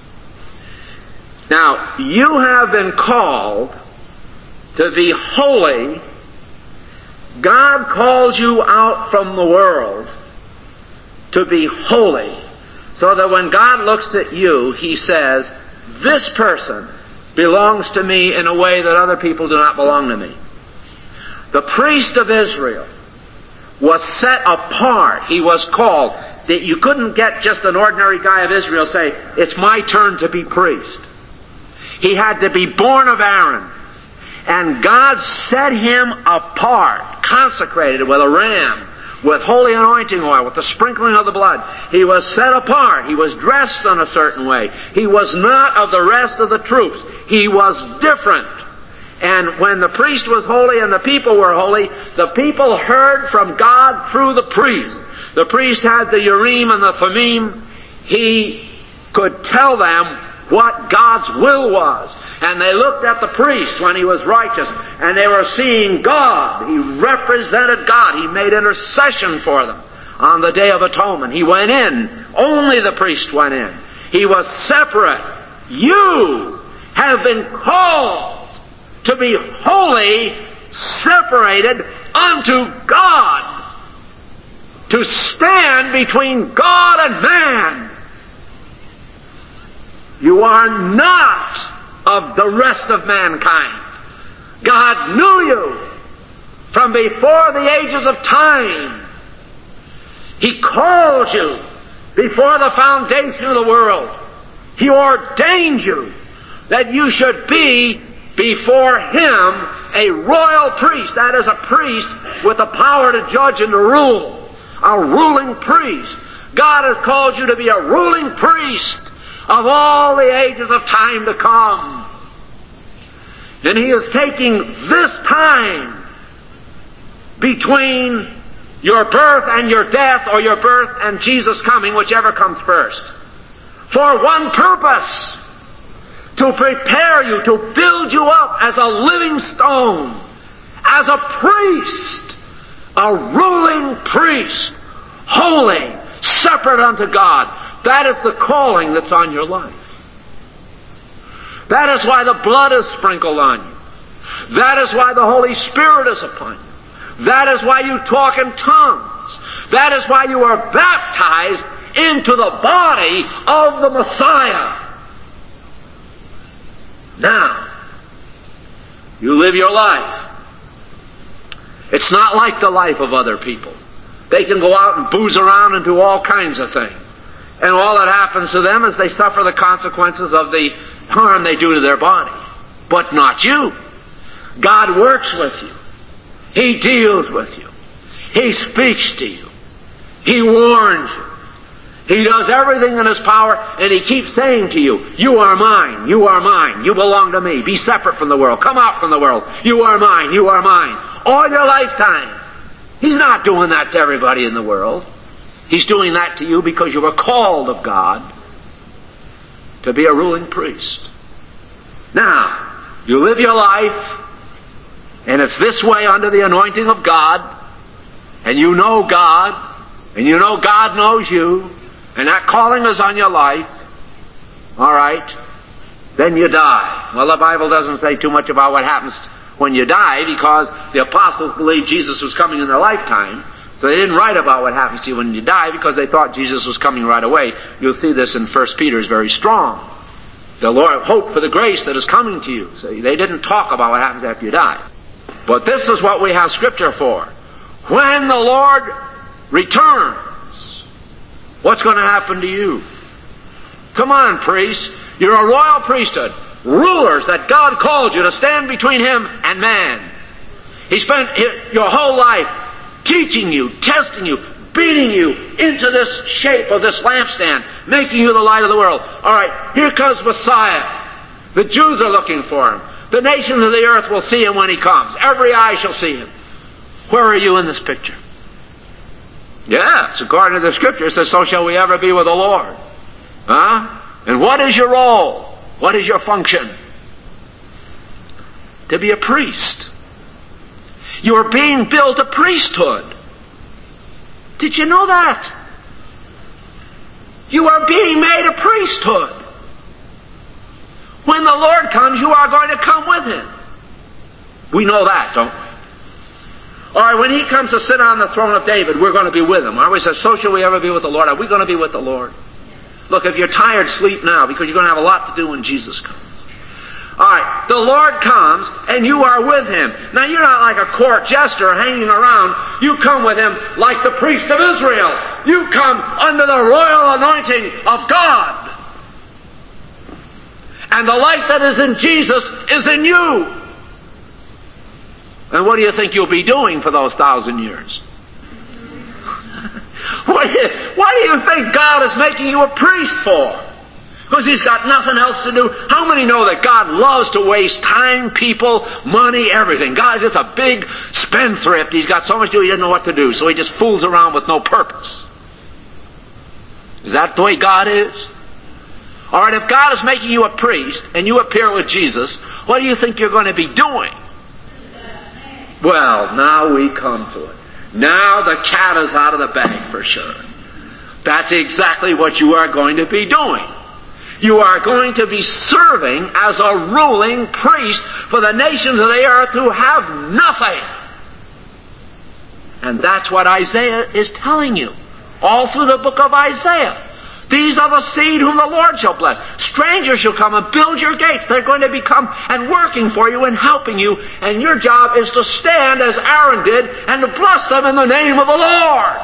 Now, you have been called to be holy. God called you out from the world to be holy. So that when God looks at you, He says, this person belongs to me in a way that other people do not belong to me. The priest of Israel was set apart. He was called. That you couldn't get just an ordinary guy of Israel say, it's my turn to be priest. He had to be born of Aaron. And God set him apart, consecrated with a ram, with holy anointing oil, with the sprinkling of the blood. He was set apart. He was dressed in a certain way. He was not of the rest of the troops. He was different. And when the priest was holy and the people were holy, the people heard from God through the priest. The priest had the Urim and the Thummim. He could tell them what God's will was. And they looked at the priest when he was righteous, and they were seeing God. He represented God. He made intercession for them on the Day of Atonement. He went in. Only the priest went in. He was separate. You have been called to be holy, separated unto God. To stand between God and man. You are not of the rest of mankind. God knew you from before the ages of time. He called you before the foundation of the world. He ordained you that you should be before Him a royal priest. That is, a priest with the power to judge and to rule. A ruling priest. God has called you to be a ruling priest of all the ages of time to come. And He is taking this time between your birth and your death, or your birth and Jesus coming, whichever comes first, for one purpose: to prepare you, to build you up as a living stone, as a priest, a ruling priest, holy, separate unto God. That is the calling that's on your life. That is why the blood is sprinkled on you. That is why the Holy Spirit is upon you. That is why you talk in tongues. That is why you are baptized into the body of the Messiah. Now, You live your life. It's not like the life of other people. They can go out and booze around and do all kinds of things. And all that happens to them is they suffer the consequences of the harm they do to their body. But not you. God works with you. He deals with you. He speaks to you. He warns you. He does everything in His power, and He keeps saying to you, you are mine, you are mine, you belong to me, be separate from the world, come out from the world, you are mine, you are mine, all your lifetime. He's not doing that to everybody in the world. He's doing that to you because you were called of God to be a ruling priest. Now, you live your life, and it's this way under the anointing of God, and you know God, and you know God knows you, and that calling is on your life, all right, then you die. Well, the Bible doesn't say too much about what happens when you die, because the apostles believed Jesus was coming in their lifetime, so they didn't write about what happens to you when you die, because they thought Jesus was coming right away. You'll see this in First Peter is very strong. The Lord hoped for the grace that is coming to you. So they didn't talk about what happens after you die. But this is what we have Scripture for. When the Lord returns, what's going to happen to you? Come on, priests. You're a royal priesthood. Rulers that God called you to stand between Him and man. He spent your whole life teaching you, testing you, beating you into this shape of this lampstand, making you the light of the world. All right, here comes Messiah. The Jews are looking for Him. The nations of the earth will see Him when He comes. Every eye shall see Him. Where are you in this picture? Yes, according to the Scripture, it says, so shall we ever be with the Lord. Huh? And what is your role? What is your function? To be a priest. You are being built a priesthood. Did you know that? You are being made a priesthood. When the Lord comes, you are going to come with Him. We know that, don't we? All right, when He comes to sit on the throne of David, we're going to be with Him. Aren't we? So, so shall we ever be with the Lord. Are we going to be with the Lord? Look, if you're tired, sleep now, because you're going to have a lot to do when Jesus comes. All right, the Lord comes, and you are with Him. Now, you're not like a court jester hanging around. You come with Him like the priest of Israel. You come under the royal anointing of God. And the light that is in Jesus is in you. And what do you think you'll be doing for those thousand years? What do, you, what do you think God is making you a priest for? Because He's got nothing else to do. How many know that God loves to waste time, people, money, everything? God's just a big spendthrift. He's got so much to do He doesn't know what to do. So He just fools around with no purpose. Is that the way God is? All right, if God is making you a priest and you appear with Jesus, what do you think you're going to be doing? Well, now we come to it. Now the cat is out of the bag for sure. That's exactly what you are going to be doing. You are going to be serving as a ruling priest for the nations of the earth who have nothing. And that's what Isaiah is telling you. All through the book of Isaiah. These are the seed whom the Lord shall bless. Strangers shall come and build your gates. They're going to become and working for you and helping you. And your job is to stand as Aaron did and to bless them in the name of the Lord.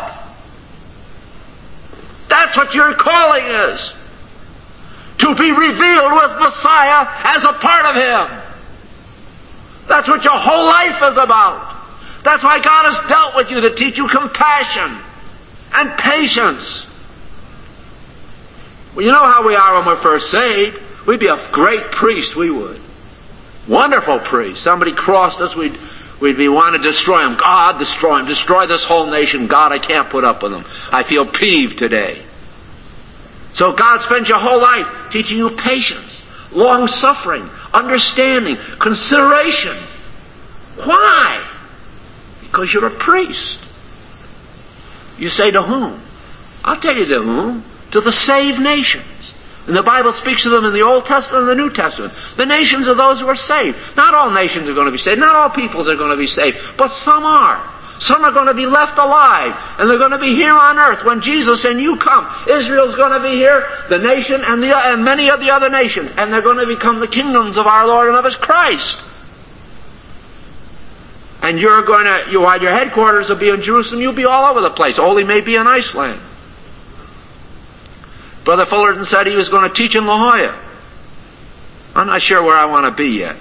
That's what your calling is. To be revealed with Messiah as a part of Him. That's what your whole life is about. That's why God has dealt with you, to teach you compassion and patience. Well, you know how we are when we're first saved. We'd be a great priest, we would. Wonderful priest. Somebody crossed us, we'd, we'd be wanting to destroy him. God, destroy him. Destroy this whole nation. God, I can't put up with him. I feel peeved today. So God spends your whole life teaching you patience, long-suffering, understanding, consideration. Why? Because you're a priest. You say to whom? I'll tell you to whom. To the saved nations. And the Bible speaks of them in the Old Testament and the New Testament. The nations are those who are saved. Not all nations are going to be saved. Not all peoples are going to be saved. But some are. Some are going to be left alive. And they're going to be here on earth when Jesus and you come. Israel's going to be here, the nation, and, the, and many of the other nations. And they're going to become the kingdoms of our Lord and of His Christ. And you're going to, you, while your headquarters will be in Jerusalem, you'll be all over the place. Holy may be in Iceland. Brother Fullerton said he was going to teach in La Jolla. I'm not sure where I want to be yet.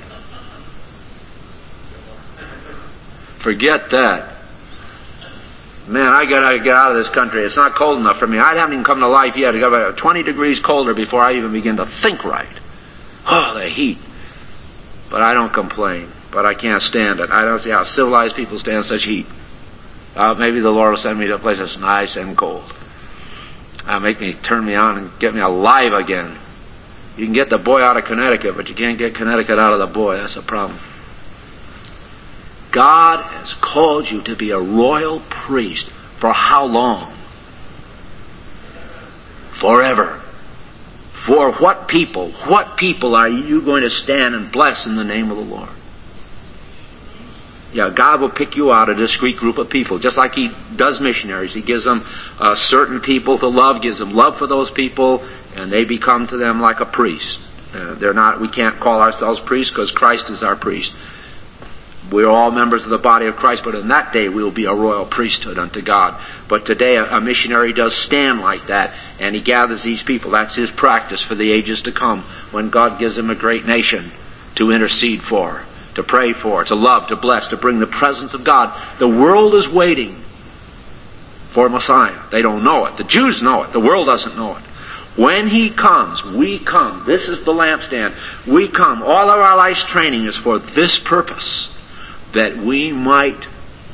Forget that. Man, I gotta get out of this country. It's not cold enough for me. I haven't even come to life yet. It got about twenty degrees colder before I even begin to think right. Oh, the heat. But I don't complain. But I can't stand it. I don't see how civilized people stand such heat. Uh, maybe the Lord will send me to a place that's nice and cold. Uh, make me, turn me on and get me alive again. You can get the boy out of Connecticut, but you can't get Connecticut out of the boy. That's the problem. God has called you to be a royal priest. For how long? Forever. For what people? What people are you going to stand and bless in the name of the Lord? Yeah, God will pick you out a discrete group of people, just like He does missionaries. He gives them uh, certain people to love, gives them love for those people, and they become to them like a priest. Uh, they're not. We can't call ourselves priests because Christ is our priest. We're all members of the body of Christ, but in that day we will be a royal priesthood unto God. But today a, a missionary does stand like that, and he gathers these people. That's his practice for the ages to come, when God gives him a great nation to intercede for, to pray for, to love, to bless, to bring the presence of God. The world is waiting for Messiah. They don't know it. The Jews know it. The world doesn't know it. When He comes, we come. This is the lampstand. We come. All of our life's training is for this purpose, that we might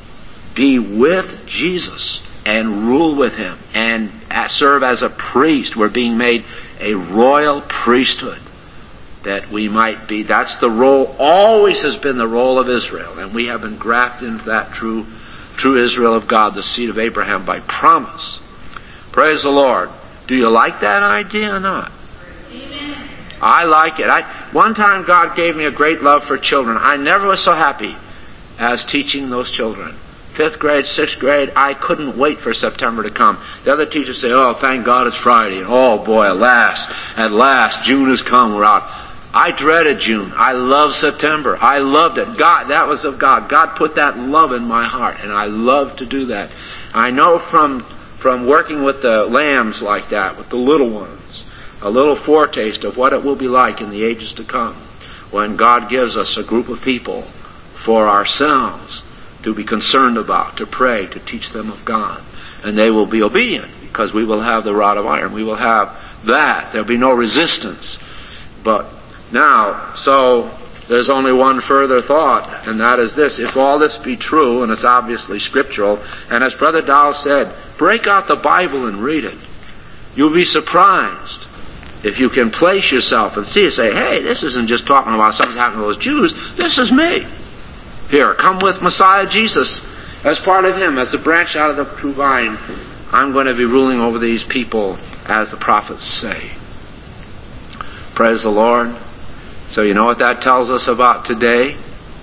be with Jesus and rule with Him and serve as a priest. We're being made a royal priesthood, that we might be. That's the role, always has been the role of Israel, and we have been grafted into that true, true Israel of God, the seed of Abraham, by promise. Praise the Lord. Do you like that idea or not? Amen. I like it. I, one time God gave me a great love for children. I never was so happy as teaching those children. Fifth grade, sixth grade, I couldn't wait for September to come. The other teachers say, oh, thank God it's Friday. And oh boy, at last, at last, June has come, we're out. I dreaded June. I loved September. I loved it. God, that was of God. God put that love in my heart, and I love to do that. I know from, from working with the lambs like that, with the little ones, a little foretaste of what it will be like in the ages to come, when God gives us a group of people for ourselves to be concerned about, to pray, to teach them of God. And they will be obedient, because we will have the rod of iron. We will have that. There'll be no resistance. But now, so there's only one further thought, and that is this. If all this be true, and it's obviously scriptural, and as Brother Dow said, break out the Bible and read it. You'll be surprised if you can place yourself and see and say, hey, this isn't just talking about something happening to those Jews. This is me. Here, come with Messiah Jesus as part of Him, as the branch out of the true vine. I'm going to be ruling over these people as the prophets say. Praise the Lord. So you know what that tells us about today?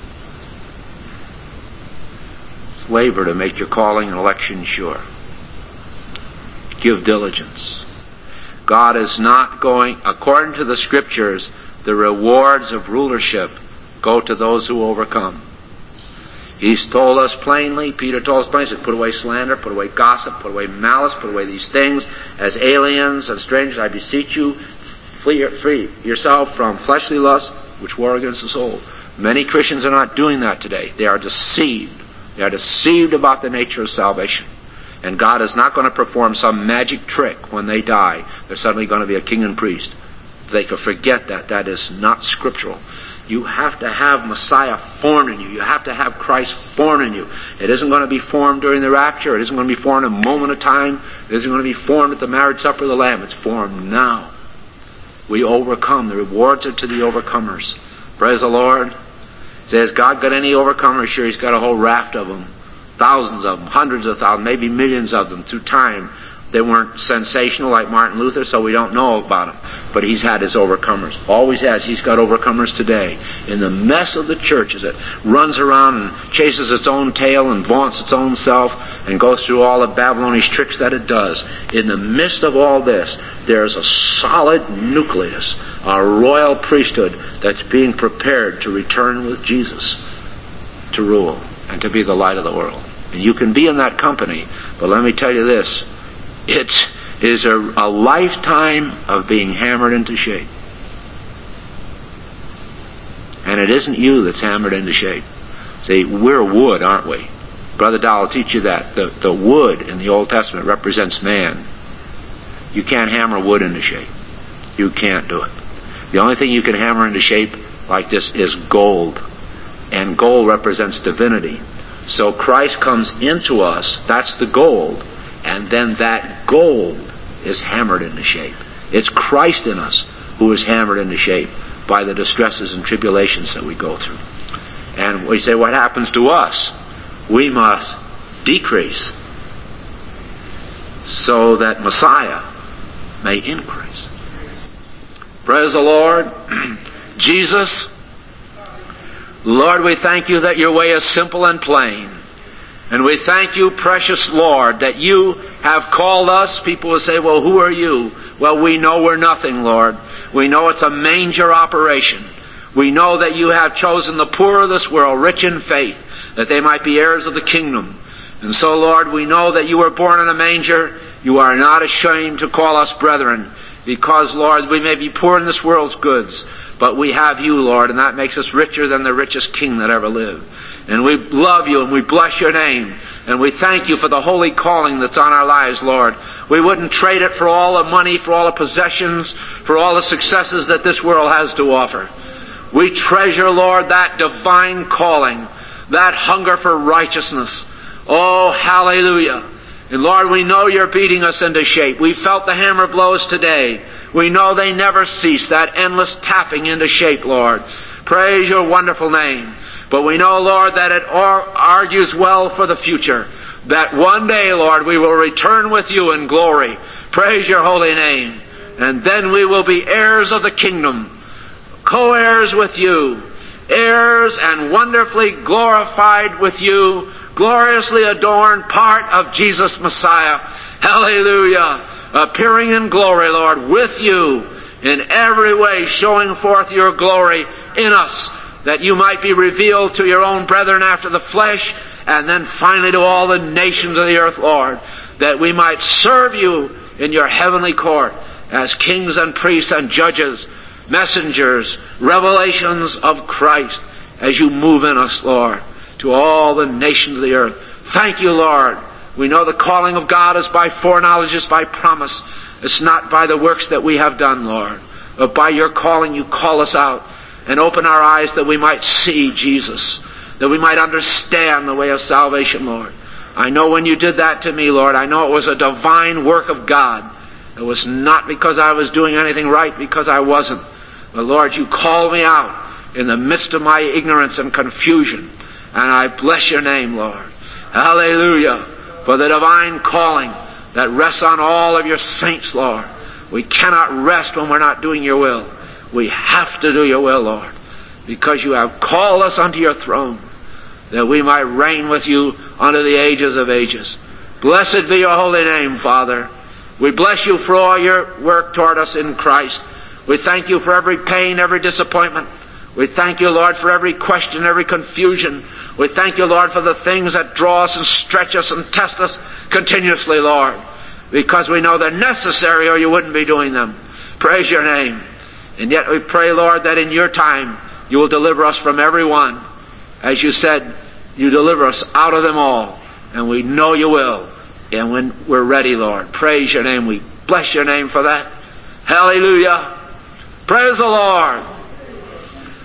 It's labor to make your calling and election sure. Give diligence. God is not going, according to the Scriptures, the rewards of rulership go to those who overcome. He's told us plainly, Peter told us plainly, he said, put away slander, put away gossip, put away malice, put away these things. As aliens and strangers, I beseech you, flee, free yourself from fleshly lusts, which war against the soul. Many Christians are not doing that today. They are deceived. They are deceived about the nature of salvation. And God is not going to perform some magic trick when they die. They're suddenly going to be a king and priest. They could forget that. That is not scriptural. You have to have Messiah formed in you. You have to have Christ formed in you. It isn't going to be formed during the rapture. It isn't going to be formed in a moment of time. It isn't going to be formed at the marriage supper of the Lamb. It's formed now. We overcome. The rewards are to the overcomers. Praise the Lord. It says, God got any overcomers? Sure, He's got a whole raft of them. Thousands of them, hundreds of thousands, maybe millions of them through time. They weren't sensational like Martin Luther, so we don't know about them. But he's had his overcomers. Always has. He's got overcomers today. In the mess of the church as it runs around and chases its own tail and vaunts its own self and goes through all the Babylonish tricks that it does. In the midst of all this, there's a solid nucleus, a royal priesthood that's being prepared to return with Jesus to rule. and to be the light of the world. And you can be in that company, but let me tell you this, it is a, a lifetime of being hammered into shape. And it isn't you that's hammered into shape. See, we're wood, aren't we? Brother Dow will teach you that. The, the wood in the Old Testament represents man. You can't hammer wood into shape. You can't do it. The only thing you can hammer into shape like this is gold. And gold represents divinity. So Christ comes into us, that's the gold, and then that gold is hammered into shape. It's Christ in us who is hammered into shape by the distresses and tribulations that we go through. And we say, what happens to us? We must decrease so that Messiah may increase. Praise the Lord. Jesus, Lord, we thank you that your way is simple and plain. And we thank you, precious Lord, that you have called us. People will say, well, who are you? Well, we know we're nothing, Lord. We know it's a manger operation. We know that you have chosen the poor of this world, rich in faith, that they might be heirs of the kingdom. And so, Lord, we know that you were born in a manger. You are not ashamed to call us brethren, because, Lord, we may be poor in this world's goods, but we have you, Lord, and that makes us richer than the richest king that ever lived. And we love you and we bless your name. And we thank you for the holy calling that's on our lives, Lord. We wouldn't trade it for all the money, for all the possessions, for all the successes that this world has to offer. We treasure, Lord, that divine calling, that hunger for righteousness. Oh, hallelujah. And Lord, we know you're beating us into shape. We felt the hammer blows today. We know they never cease, that endless tapping into shape, Lord. Praise your wonderful name. But we know, Lord, that it argues well for the future. That one day, Lord, we will return with you in glory. Praise your holy name. And then we will be heirs of the kingdom, co-heirs with you, heirs and wonderfully glorified with you, gloriously adorned, part of Jesus Messiah. Hallelujah. Appearing in glory, Lord, with you in every way, showing forth your glory in us, that you might be revealed to your own brethren after the flesh, and then finally to all the nations of the earth, Lord, that we might serve you in your heavenly court as kings and priests and judges, messengers, revelations of Christ, as you move in us, Lord, to all the nations of the earth. Thank you, Lord. We know the calling of God is by foreknowledge, is by promise. It's not by the works that we have done, Lord, but by your calling you call us out and open our eyes that we might see Jesus, that we might understand the way of salvation, Lord. I know when you did that to me, Lord, I know it was a divine work of God. It was not because I was doing anything right, because I wasn't. But Lord, you called me out in the midst of my ignorance and confusion. And I bless your name, Lord. Hallelujah. For the divine calling that rests on all of your saints, Lord. We cannot rest when we're not doing your will. We have to do your will, Lord, because you have called us unto your throne, that we might reign with you unto the ages of ages. Blessed be your holy name, Father. We bless you for all your work toward us in Christ. We thank you for every pain, every disappointment. We thank you, Lord, for every question, every confusion. We thank you, Lord, for the things that draw us and stretch us and test us continuously, Lord, because we know they're necessary or you wouldn't be doing them. Praise your name. And yet we pray, Lord, that in your time you will deliver us from every one. As you said, you deliver us out of them all. And we know you will. And when we're ready, Lord, praise your name. We bless your name for that. Hallelujah. Praise the Lord.